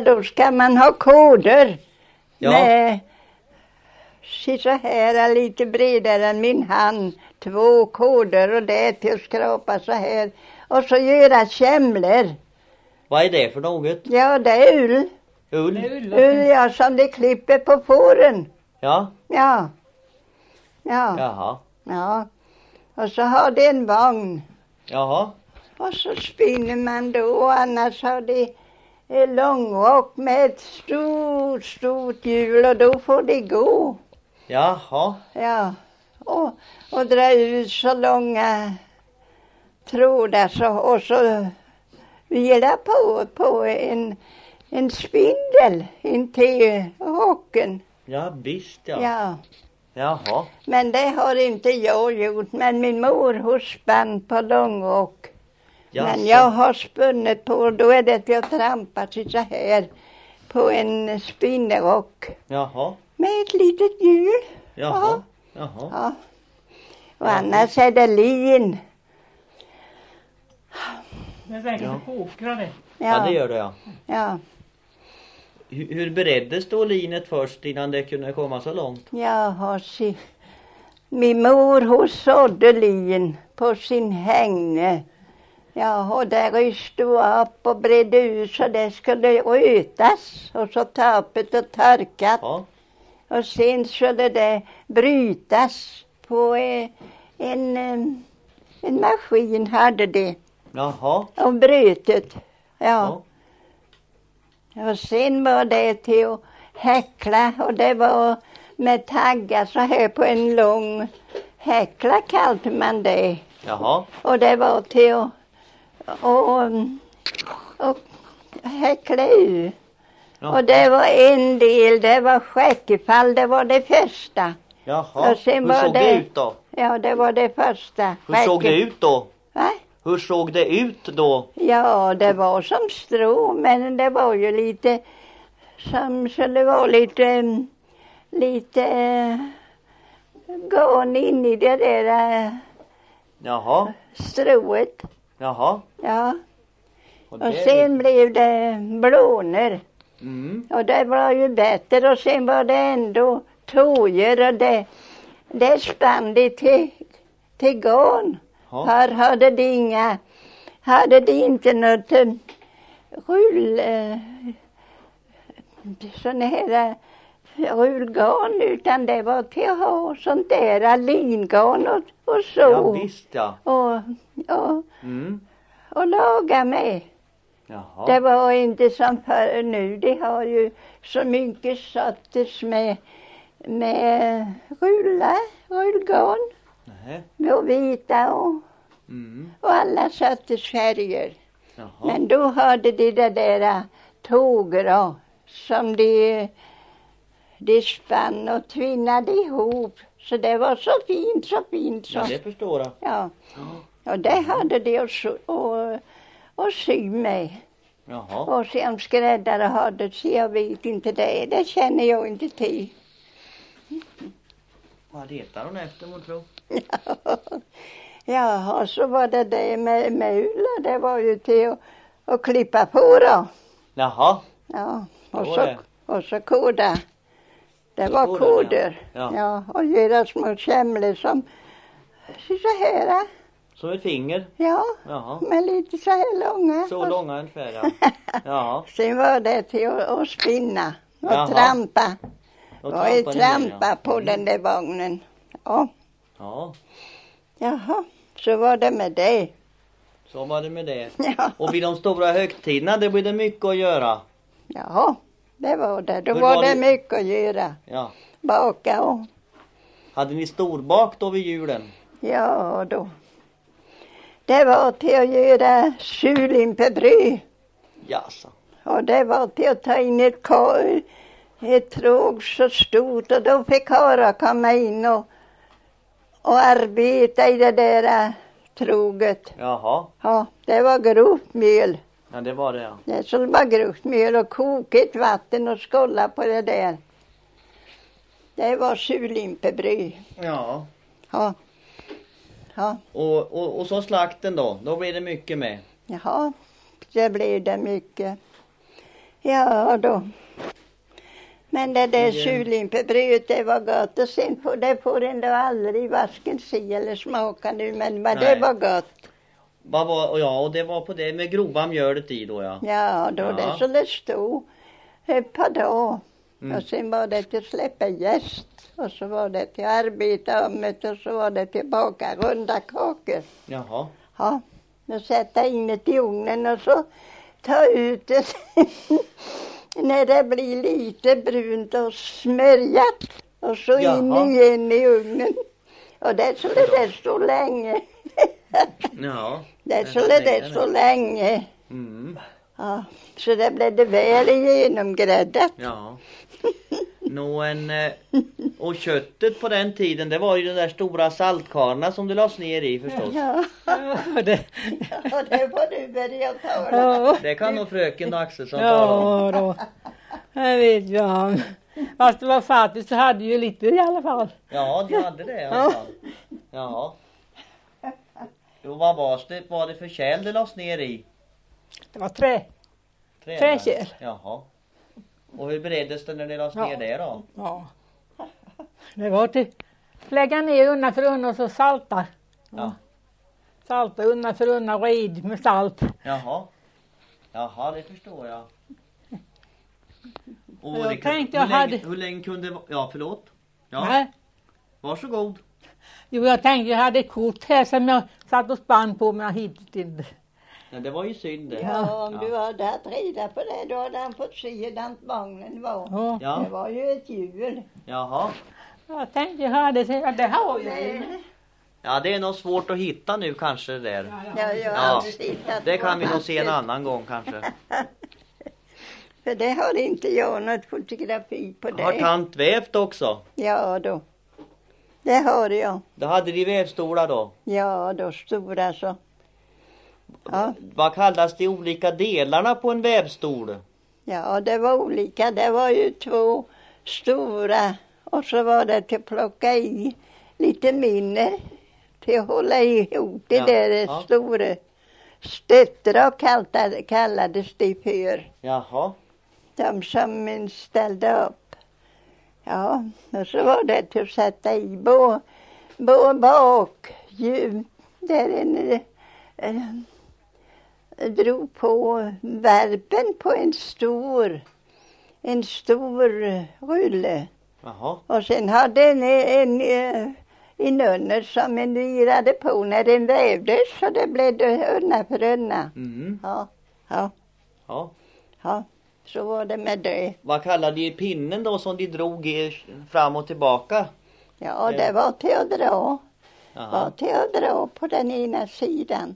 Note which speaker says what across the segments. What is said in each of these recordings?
Speaker 1: Då ska man ha koder.
Speaker 2: Ja.
Speaker 1: Med så här lite bredare än min hand. 2 koder och det är till att skrapa så här. Och så göra kämlor.
Speaker 2: Vad är det för något?
Speaker 1: Ja, det är ull. Ull, ja, som de klipper på fåren.
Speaker 2: Ja.
Speaker 1: Ja. Ja.
Speaker 2: Jaha.
Speaker 1: Ja. Och så har de en vagn.
Speaker 2: Jaha.
Speaker 1: Och så spinner man då. Och annars har de långrock med ett stort hjul. Och då får de gå.
Speaker 2: Jaha.
Speaker 1: Ja. Och dra ut så långa trådar så, och så vila på en spindel in till rocken.
Speaker 2: Ja, visst ja.
Speaker 1: Ja.
Speaker 2: Jaha.
Speaker 1: Men det har inte jag gjort. Men min mor hon spann på långrock.
Speaker 2: Jaså.
Speaker 1: Men jag har spunnit på, då är det att jag trampat så här på en spindelrock.
Speaker 2: Jaha.
Speaker 1: Med ett litet hjul.
Speaker 2: Jaha.
Speaker 1: Ja.
Speaker 2: Jaha.
Speaker 1: Ja. Och annars är det lin.
Speaker 3: Det är säkert kokra det.
Speaker 2: Ja, det gör det ja.
Speaker 1: Ja.
Speaker 2: Hur bereddes då linet först innan det kunde komma så långt?
Speaker 1: Ja, min mor hon sådde lin på sin hängne. Ja, och där ryste upp och bredde ut så det skulle rötas. Och så tapet och torkat.
Speaker 2: Ja.
Speaker 1: Och sen skulle det brytas på en maskin hade det.
Speaker 2: Jaha.
Speaker 1: Och brötet. Ja. Och sen var det till att häckla. Och det var med taggar så här på en lång häckla kallade man det.
Speaker 2: Jaha.
Speaker 1: Och det var till att och häckla ut.
Speaker 2: Ja.
Speaker 1: Och det var en del, det var skäckefall, det var det första.
Speaker 2: Jaha.
Speaker 1: Och sen
Speaker 2: Hur
Speaker 1: var
Speaker 2: såg det ut då?
Speaker 1: Ja, det var det första.
Speaker 2: Hur såg det ut då?
Speaker 1: Va?
Speaker 2: Hur såg det ut då?
Speaker 1: Ja, det var som strå, men det var ju lite så det var lite garn in i det där
Speaker 2: Jaha.
Speaker 1: strået.
Speaker 2: Jaha.
Speaker 1: Ja.
Speaker 2: Och
Speaker 1: Och sen blev det blåner.
Speaker 2: Mm.
Speaker 1: Och det var ju bättre. Och sen var det ändå tojer och det spann det till garn.
Speaker 2: Ja.
Speaker 1: Här hade de inte något sån här rullgarn, utan det var till att ha sånt där lingarn och så.
Speaker 2: Ja, visst ja.
Speaker 1: Och laga med.
Speaker 2: Jaha.
Speaker 1: Det var inte som förr nu. De har ju så mycket sorters med rullgarn.
Speaker 2: Nej.
Speaker 1: Och vita och alla sorters färger.
Speaker 2: Jaha.
Speaker 1: Men då hade de det där tågor som de spann och tvinnade ihop. Så det var så fint. Så.
Speaker 2: Ja, det förstår jag.
Speaker 1: Ja. Och det hade de och sy med.
Speaker 2: Jaha.
Speaker 1: Och sen skräddare hade, så jag vet inte det. Det känner jag inte till.
Speaker 2: Vad letar hon efter, mot tro?
Speaker 1: Ja, och så var det med ulla. Det var ju till att klippa på då.
Speaker 2: Jaha.
Speaker 1: Ja,
Speaker 2: Det
Speaker 1: och så koda. Det var
Speaker 2: koder,
Speaker 1: koder.
Speaker 2: ja.
Speaker 1: Ja, och göra små kämlor som så här.
Speaker 2: Som ett finger?
Speaker 1: Ja,
Speaker 2: Jaha.
Speaker 1: men lite så här långa.
Speaker 2: Så långa ungefär, ja. Jaha.
Speaker 1: Sen var det till att spinna och
Speaker 2: Jaha.
Speaker 1: trampa. Och trampa
Speaker 2: ja.
Speaker 1: på den där vagnen. Ja.
Speaker 2: Ja,
Speaker 1: Jaha, så var det med det.
Speaker 2: så var det med det.
Speaker 1: Ja.
Speaker 2: Och vid de stora högtiderna, det blir det mycket att göra.
Speaker 1: Ja, det var det. Då
Speaker 2: Hur
Speaker 1: var
Speaker 2: var
Speaker 1: det
Speaker 2: det?
Speaker 1: mycket att göra.
Speaker 2: Ja.
Speaker 1: Baka och
Speaker 2: Hade ni storbak då vid julen?
Speaker 1: ja då. Det var till att göra surlimpebröd.
Speaker 2: Jaså.
Speaker 1: Och det var till att ta in ett tråg så stort. Och då fick Hara komma in och arbeta i det där tråget.
Speaker 2: Jaha.
Speaker 1: Ja, det var grovt mjöl.
Speaker 2: Ja, det var det ja.
Speaker 1: Det skulle vara grovt mjöl och kokat vatten och skålla på det där. Det var surlimpebröd.
Speaker 2: Ja.
Speaker 1: Ja. Ja.
Speaker 2: Och så slakten då? Då blir det mycket med.
Speaker 1: Jaha, det blev det mycket. Ja då. Men det där surlimpebrödet, det var gott. Och sen det får ändå aldrig varken se eller smaka nu. Men det var gott.
Speaker 2: Och det var på det med grova mjölet i då, ja.
Speaker 1: Ja då, det så det stod ett par dagar. Och sen var det till släppa gäst. Och så var det till arbeta om det. Och så var det till baka runda kakor.
Speaker 2: Jaha.
Speaker 1: Ja, och sätta in det i ugnen och så ta ut det när det blir lite brunt och smörjat. Och så in igen i ugnen. Och det skulle det stå länge.
Speaker 2: Ja.
Speaker 1: Det skulle det stå länge.
Speaker 2: Mm.
Speaker 1: Ja, så det blev det väl genomgräddat.
Speaker 2: Ja. Och köttet på den tiden, det var ju de där stora saltkarna som du lades ner i förstås.
Speaker 1: Ja,
Speaker 3: Det,
Speaker 1: det får du börja tala.
Speaker 2: Det kan nog fröken Axelsson
Speaker 3: ja
Speaker 2: tala om.
Speaker 3: då. Jag vet jag. Fast det var fattigt så hade ju lite i alla fall.
Speaker 2: Ja, du hade det i alla fall. Ja. Och vad var det för kärl det lades ner i?
Speaker 3: Det var träkärl.
Speaker 2: Jaha. Och hur bereddes det när det lades ner det då?
Speaker 3: Ja. Det var till lägga ner undan för undan och så salta.
Speaker 2: Ja.
Speaker 3: Salta undan för undan och rid med salt.
Speaker 2: Jaha. Jaha, det förstår jag. Och
Speaker 3: Jag tänkte jag
Speaker 2: hur länge kunde det vara? Ja, förlåt. Ja.
Speaker 3: Nej.
Speaker 2: Varsågod.
Speaker 3: Jo, jag tänkte jag hade ett kort här som jag satt och spann på men jag hittade inte.
Speaker 2: Ja, det var ju synd det.
Speaker 1: Ja, om du hade haft reda på det, då hade han fått se hur vagnen var.
Speaker 3: Ja.
Speaker 2: Ja.
Speaker 1: Det var ju ett hjul.
Speaker 2: Jaha.
Speaker 3: Jag tänkte jag hade det har jag ju.
Speaker 2: Ja, det är nog svårt att hitta nu kanske det där.
Speaker 1: Ja, jag har
Speaker 2: Ja,
Speaker 1: aldrig tittat
Speaker 2: det
Speaker 1: på
Speaker 2: kan vi nog
Speaker 1: allt.
Speaker 2: se en annan gång kanske.
Speaker 1: För det har inte jag något fotografi på det.
Speaker 2: Har tant vävt också?
Speaker 1: Ja då. Det har jag.
Speaker 2: Då hade de vävstolar då?
Speaker 1: Ja då, stora så. Ja.
Speaker 2: Vad kallas de olika delarna på en vävstol?
Speaker 1: Ja, det var olika. Det var ju 2 stora. Och så var det till att plocka i lite mindre. Till att hålla ihop det där stora. Stöttrar kallades det för.
Speaker 2: Jaha.
Speaker 1: De som ställde upp. Ja, och så var det till att sätta i bak. Där drog på värpen på en stor rulle.
Speaker 2: Jaha.
Speaker 1: Och sen hade en under som en virade på när den vävdes, så det blev det unna för unna.
Speaker 2: Mm.
Speaker 1: Ja,
Speaker 2: Ja.
Speaker 1: så var det med det.
Speaker 2: Vad kallade de pinnen då som de drog fram och tillbaka?
Speaker 1: Ja, det var till att dra.
Speaker 2: Jaha.
Speaker 1: Var till att dra på den ena sidan.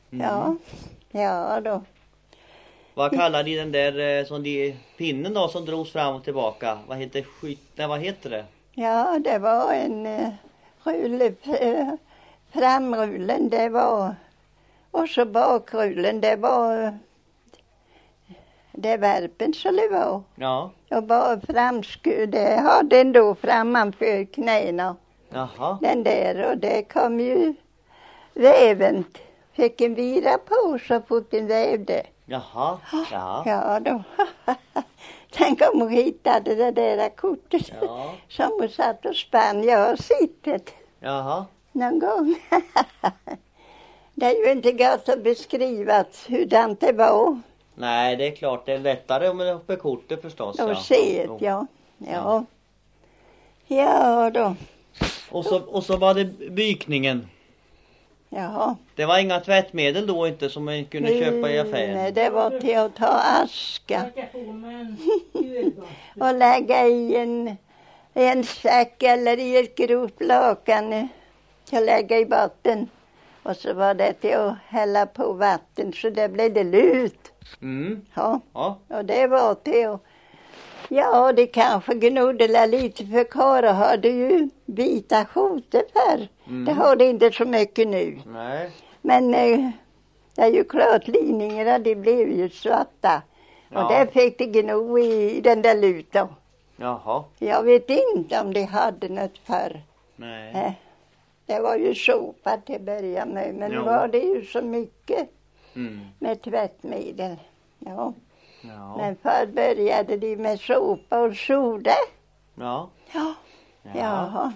Speaker 1: Ja då.
Speaker 2: Vad kallade de den där pinnen då som drogs fram och tillbaka? Vad heter det?
Speaker 1: Ja, det var en rulle, framrullen det var, och så bakrullen det var det värpen så det var.
Speaker 2: Ja.
Speaker 1: Och bara det hade den då framför knäna.
Speaker 2: Jaha.
Speaker 1: Den där, och det kom ju väven. Fick en vira på så fort den vävde.
Speaker 2: Jaha. Ja.
Speaker 1: Ja då. Tänk om hon hittade det där kortet som hon satt och spann. Jag har sittit
Speaker 2: Jaha.
Speaker 1: någon gång. Det är ju inte gott att beskriva hurdant det var.
Speaker 2: Nej, det är klart. Det är lättare med kortet förstås.
Speaker 1: Och se det, ja. Ja då.
Speaker 2: Och så var det bykningen.
Speaker 1: Ja.
Speaker 2: Det var inga tvättmedel då inte som man kunde köpa i affären.
Speaker 1: Nej, det var till att ta aska. Och lägga i en säck eller i ett grovt lakan. Och lägga i vatten. Och så var det till att hälla på vatten så det blev det lut.
Speaker 2: Mm.
Speaker 1: Ja.
Speaker 2: Ja.
Speaker 1: Och det var till att... Ja, det kanske gnodde lite för karlar hade ju vita skjortor förr. Det har det inte så mycket nu.
Speaker 2: Nej.
Speaker 1: Men det är ju klart linjerna, de blev ju svarta.
Speaker 2: Ja.
Speaker 1: Och där fick det gno i den där lutan.
Speaker 2: Jaha.
Speaker 1: Jag vet inte om de hade något förr.
Speaker 2: Nej.
Speaker 1: Det var ju sopa till att börja med. Men nu var det ju så mycket med tvättmedel. Ja.
Speaker 2: Ja.
Speaker 1: Men förr började de med sopa och soda.
Speaker 2: Ja.
Speaker 1: Ja. Jaha.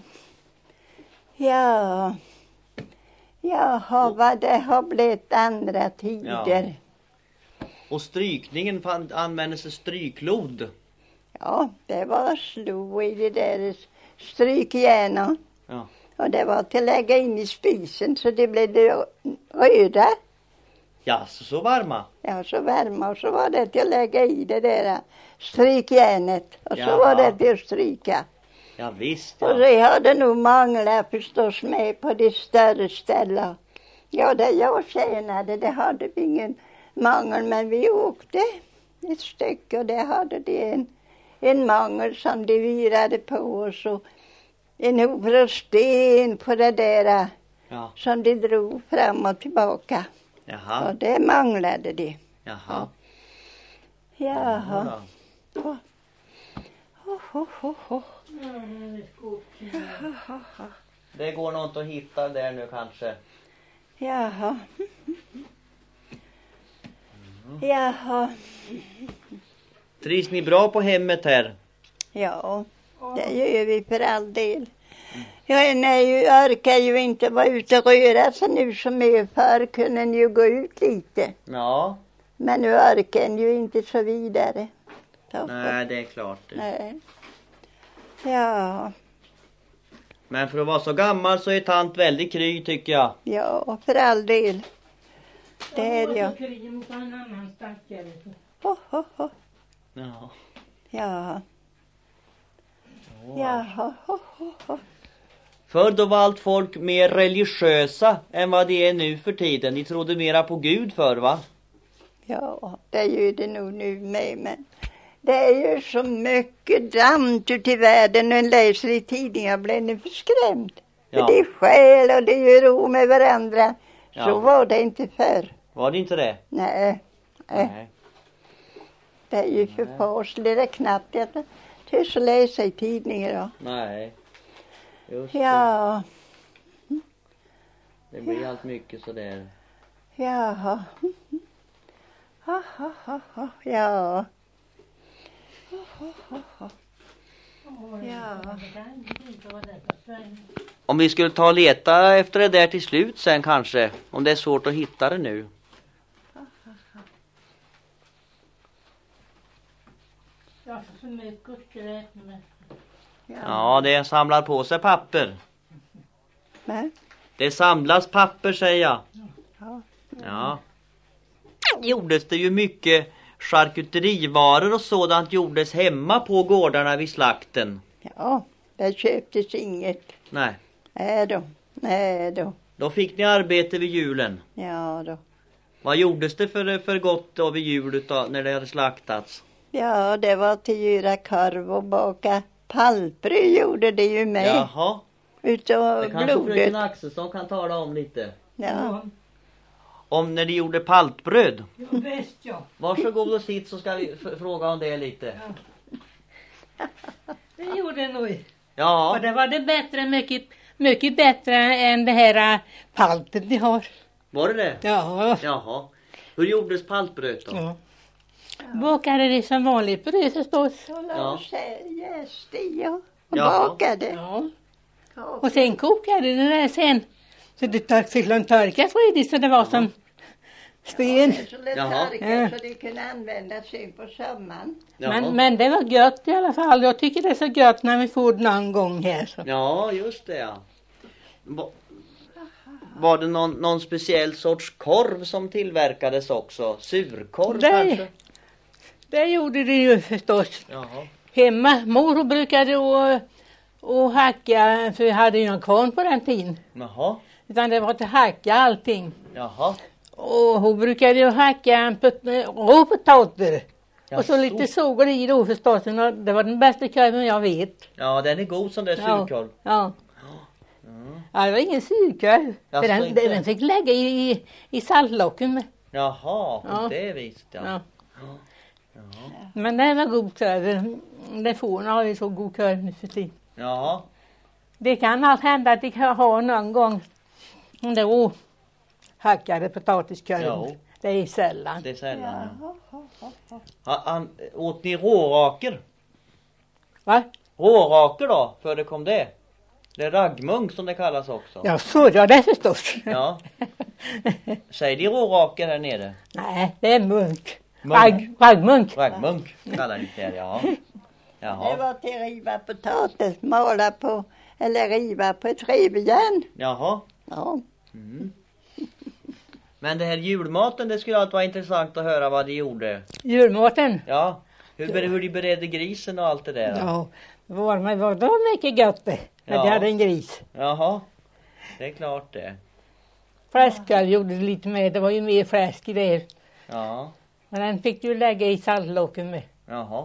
Speaker 1: Ja. Jaha, vad det har blivit andra tider.
Speaker 2: Och strykningen användes det stryklod.
Speaker 1: Ja, det var slå i det där strykjärna.
Speaker 2: Ja.
Speaker 1: Och det var till att lägga in i spisen så det blev röda.
Speaker 2: Ja, så varma.
Speaker 1: Ja, så värma och så var det till att lägga i det där strykjärnet. Och så
Speaker 2: Jaha.
Speaker 1: var det till att stryka.
Speaker 2: Ja, visst.
Speaker 1: Och
Speaker 2: Ja.
Speaker 1: det hade nog manglat förstås med på de större ställen. Ja, det jag tjänade, det hade vi ingen mangel, men vi åkte ett stycke och det hade de en mangel som de virade på oss och en hop sten på det där
Speaker 2: Ja.
Speaker 1: som de drog fram och tillbaka.
Speaker 2: Jaha.
Speaker 1: Och det manglade de.
Speaker 2: Jaha.
Speaker 1: Jaha.
Speaker 2: Ja. Det går nog inte att hitta där nu kanske.
Speaker 1: Jaha. Jaha.
Speaker 2: Trivs ni bra på hemmet här?
Speaker 1: Ja, det gör vi för all del. Jag orkar ju inte vara ute och röra sig nu som är förr kunde en ju gå ut lite.
Speaker 2: Ja.
Speaker 1: Men nu orkar en ju inte så vidare. Så.
Speaker 2: Nej, det är klart.
Speaker 1: Nej. Ja,
Speaker 2: Men för att vara så gammal så är tant väldigt kry tycker jag.
Speaker 1: ja, för all del. Det är jag. Oh.
Speaker 2: Ja.
Speaker 1: Ja. Jaha. Oh.
Speaker 2: Förr då var allt folk mer religiösa än vad det är nu för tiden. Ni trodde mera på Gud förr, va?
Speaker 1: Ja, det gör det nog nu med, men det är ju så mycket damt ute i världen och en läser i tidningar blir ni förskrämd.
Speaker 2: Ja.
Speaker 1: För det är skäl och det gör ro med varandra.
Speaker 2: Ja.
Speaker 1: Så var det inte förr.
Speaker 2: Var det inte det?
Speaker 1: Nej. Det är ju för fasligt. Det är knappt att törs läsa i tidningar då.
Speaker 2: Nej. Just det.
Speaker 1: Ja,
Speaker 2: Det blir allt mycket sådär.
Speaker 1: jaha. Ja. Ja.
Speaker 2: Om vi skulle ta och leta efter det där till slut sen kanske. Om det är svårt att hitta det nu. Ja, det samlar på sig papper.
Speaker 1: Men,
Speaker 2: Det samlas papper säger jag.
Speaker 1: ja.
Speaker 2: Ja. Gjordes det ju mycket charkuterivaror och sådant gjordes hemma på gårdarna vid slakten.
Speaker 1: Ja, det köptes inget.
Speaker 2: Nej.
Speaker 1: Nej då.
Speaker 2: Då fick ni arbete vid julen.
Speaker 1: Ja då.
Speaker 2: Vad gjordes det för gott då vid jul när det hade slaktats?
Speaker 1: Ja, det var till att göra korv och baka pallbröd gjorde det ju med.
Speaker 2: Jaha.
Speaker 1: Utav
Speaker 2: Det kanske fröken
Speaker 1: blodet.
Speaker 2: Axelsson kan tala om lite.
Speaker 1: Ja.
Speaker 2: Om när de gjorde paltbröd.
Speaker 3: Jo, bäst ja.
Speaker 2: Varsågod och sitt så ska vi fråga om det lite.
Speaker 3: Det gjorde det nog. Och
Speaker 2: Ja.
Speaker 3: det var det bättre, mycket bättre än det här paltet ni har.
Speaker 2: Var det det?
Speaker 3: Ja.
Speaker 2: Jaha. Hur gjordes paltbröd då?
Speaker 3: Ja. Bakade det som vanligt bröd förstås.
Speaker 1: Så
Speaker 2: Ja.
Speaker 1: la sig jäst i och
Speaker 2: Jaha.
Speaker 1: bakade.
Speaker 3: Ja. Och sen kokade det där sen. Så det skulle torkas redigt så det var som sten.
Speaker 1: Så det
Speaker 2: Jaha.
Speaker 1: torkade så det kunde användas sen på sommaren.
Speaker 2: Jaha.
Speaker 3: Men det var gött i alla fall. Jag tycker det är så gött när vi får det någon gång här. Så.
Speaker 2: Ja, just det ja. Var det någon speciell sorts korv som tillverkades också? Surkorv
Speaker 3: Nej.
Speaker 2: kanske?
Speaker 3: Det gjorde det ju förstås.
Speaker 2: Jaha.
Speaker 3: Hemma, mor brukade och hacka, för vi hade ju en kvarn på den tiden.
Speaker 2: Jaha.
Speaker 3: Utan det var att hacka allting.
Speaker 2: Jaha.
Speaker 3: Och hon brukade ju hacka råpotater. Och så lite socker i då förstås. Och det var den bästa korven jag vet.
Speaker 2: Ja, den är god som det är surkorv.
Speaker 3: Ja. Ja, det var ingen surkorv.
Speaker 2: Jaså,
Speaker 3: För
Speaker 2: inte?
Speaker 3: den fick lägga i saltlocken med.
Speaker 2: Jaha, på
Speaker 3: Ja.
Speaker 2: det viset ja.
Speaker 3: Ja. Men det var god korv. Det får har ju så god korv nu för tiden.
Speaker 2: Jaha.
Speaker 3: Det kan allt hända att de kan ha någon gång. Om det var hackade potatiskorv.
Speaker 2: Ja.
Speaker 3: Det är sällan.
Speaker 2: Det är sällan.
Speaker 1: Ja.
Speaker 2: Åt ni råraker?
Speaker 3: Va?
Speaker 2: Råraker då? Förekom det? Det är raggmunk som det kallas också.
Speaker 3: Ja, så ja, det förstås.
Speaker 2: Ja. Säger de råraker här nere?
Speaker 3: Nej, det är munk.
Speaker 2: Munk.
Speaker 3: Raggmunk.
Speaker 2: Raggmunk kallar ni det, ja.
Speaker 1: Det
Speaker 2: Jaha.
Speaker 1: var till att riva potatis, mala på, eller riva på ett rivjärn.
Speaker 2: Jaha.
Speaker 1: Ja.
Speaker 2: Mm. Men det här julmaten, det skulle allt vara intressant att höra vad de gjorde.
Speaker 3: Julmaten.
Speaker 2: Ja. Hur de beredde grisen och allt det där.
Speaker 3: Ja, det var mycket gott det. När
Speaker 2: Ja.
Speaker 3: de hade en gris.
Speaker 2: Jaha. Det är klart det.
Speaker 3: Fläskar gjorde det lite med. Det var ju mer fläsk i det.
Speaker 2: Ja.
Speaker 3: Men den fick du lägga i saltlåken med.
Speaker 2: Jaha.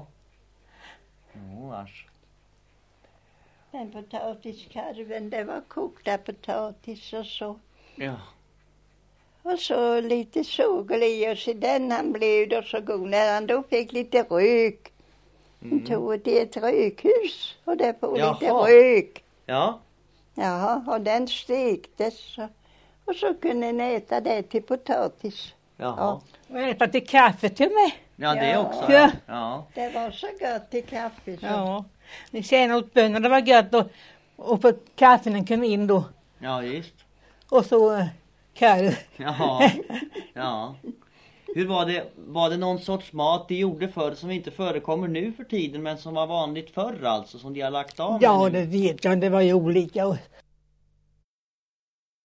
Speaker 2: Asch.
Speaker 1: Den potatiskarven, det var kokta potatis och så.
Speaker 2: Ja.
Speaker 1: Och så lite socker i och så den han blev då så god när han då fick lite rök. Han tog det till ett rökhus och där på lite
Speaker 2: Jaha.
Speaker 1: rök.
Speaker 2: Ja.
Speaker 1: Jaha, och den stektes och så kunde ni äta det till potatis.
Speaker 2: Jaha.
Speaker 3: Och äta till kaffe till mig.
Speaker 2: Ja, det
Speaker 1: Ja.
Speaker 2: också.
Speaker 3: Ja.
Speaker 2: Ja.
Speaker 1: Det var så gott till kaffe. Så.
Speaker 3: Ja. Ni känner åt bönorna, det var gött och på kaffen kom in då.
Speaker 2: Ja, just.
Speaker 3: Och så kaffe.
Speaker 2: Jaha. Ja. Hur var det någon sorts mat de gjorde förr som inte förekommer nu för tiden men som var vanligt förr alltså, som de har lagt av med
Speaker 3: Ja,
Speaker 2: nu?
Speaker 3: det vet jag. Det var ju olika. Och